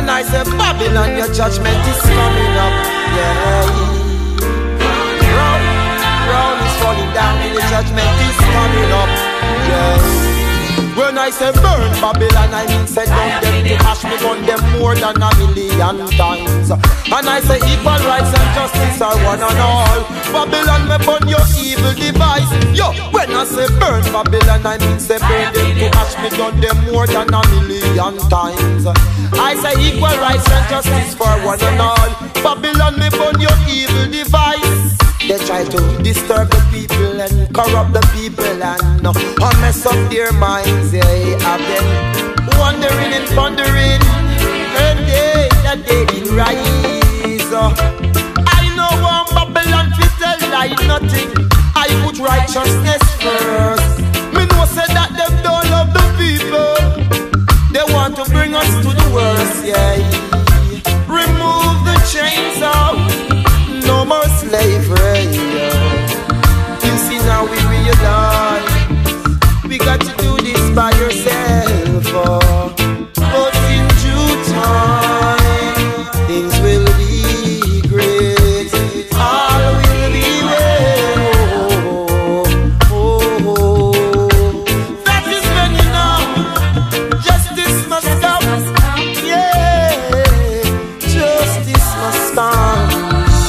And I say, Babylon, your judgment is coming up. Yeah. Crown is falling down and your judgment is coming up. Yeah. When I say burn Babylon, I mean say down them to ash, me burn them more than 1,000,000 times. And I say equal rights and justice are one and all. Babylon, me burn your evil device. Yo, when I say burn Babylon, I mean say burn them to ash, me burn them more than 1,000,000 times. I say equal rights and justice for one and all. Babylon, me burn your evil device. They try to disturb the people and corrupt the people and mess up their minds. They have them wondering and pondering, and that they will rise. I know one Babylon fit tell lie nothing. I put righteousness first. Me know say that them don't love the people. They want to bring us to the worst. Yeah, remove the chains out. No more slavery. You see now we realize we got to do this by yourself. But in due time things will be great. All will be well. That is when you know justice must come. Yeah, justice must come.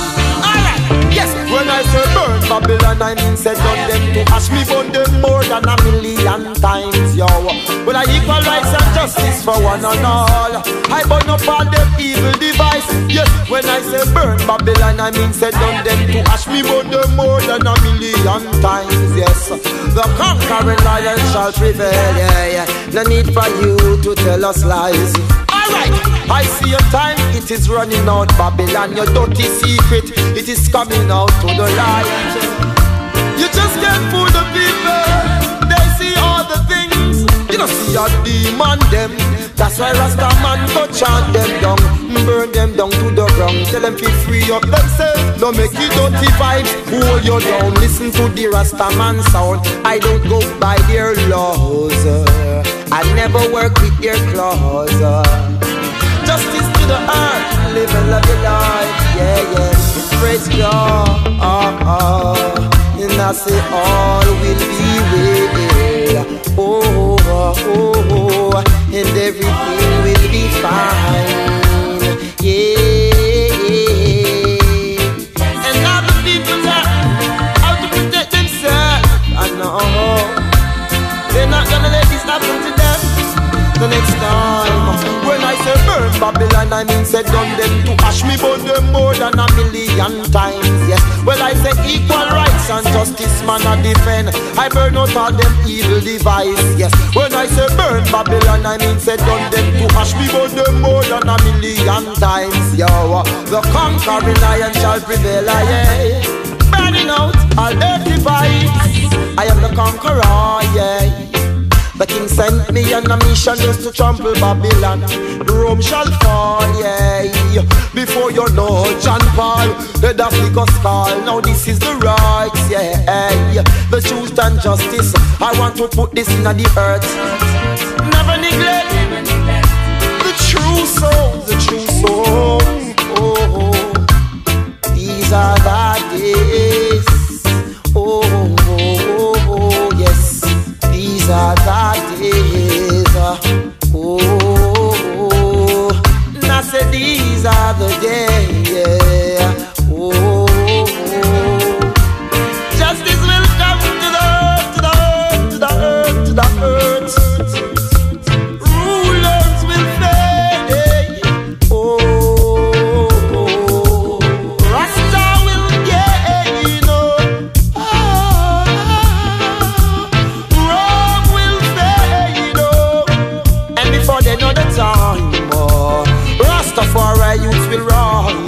When I say burn Babylon, I mean say done them to ash, me burn them more than 1,000,000 times, yo. Well, I equal rights and justice for one and all. I burn up all them evil device. Yes, when I say burn Babylon, I mean say done them to ash, me burn them more than 1,000,000 times, yes. The conquering lion shall prevail, yeah. No need for you to tell us lies. Alright, I see your time, it is running out, Babylon. Your dirty secret, it is coming out to the light. You just can't fool the people. They see all the things. You don't see a demon them. That's why Rasta man go chant them down, burn them down to the ground. Tell them to free up themselves. Don't make it dirty vibes, hold you down. Listen to the Rasta man sound. I don't go by their laws. I never work with their claws. Justice to the earth, live and love your life. Yeah. Praise God. And I say all will be well. Oh, and everything will be fine. Yeah. And all the people learn how to protect themselves. I know they're not gonna let this happen to them the next time. When I say burn Babylon, I mean say done them to ash, me burn them more than 1,000,000 times, yes. Well, I say equal rights and justice, man, I defend. I burn out all them evil device, yes. When I say burn Babylon, I mean say done them to ash, me burn them more than 1,000,000 times, yo. The conquering lion shall prevail, yeah. Burning out all their device. I am the conqueror, yeah. The king sent me on a mission just to trample Babylon. Rome shall fall, yeah. Before you know John Paul, the Africa's call. Now this is the rights, yeah. The truth and justice, I want to put this in the earth. Never neglect the true souls, the true souls. Oh, these are the days. Oh, yes. These are the days. And I said these are the days. Justice will come to the earth. Rulers will fade. Rasta will gain. Rome will fade. And before they know the time, Rastafari youths will rise.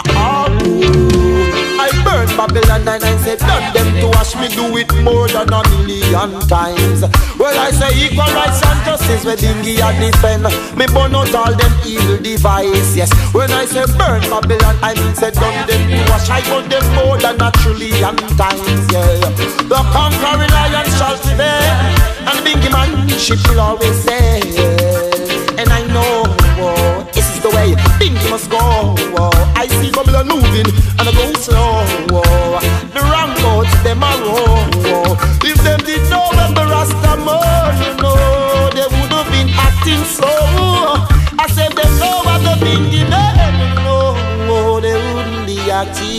I burn Babylon and I said done them to wash me, do it more than 1,000,000 times. Well, I say equal rights and justice where Dingy I defend. Me burn out all them evil device, yes. When I say burn Babylon, I mean say done them to wash. I burn them more than 1,000,000,000 times, yeah. The conquering lion shall prevail, and Bingy man ship will always sail. And I know this is the way and I go slow. The wrong coats, them a roll. If them did know when the Rasta more, you know, they would have been acting so. I said them know what the thing, you know, they wouldn't be acting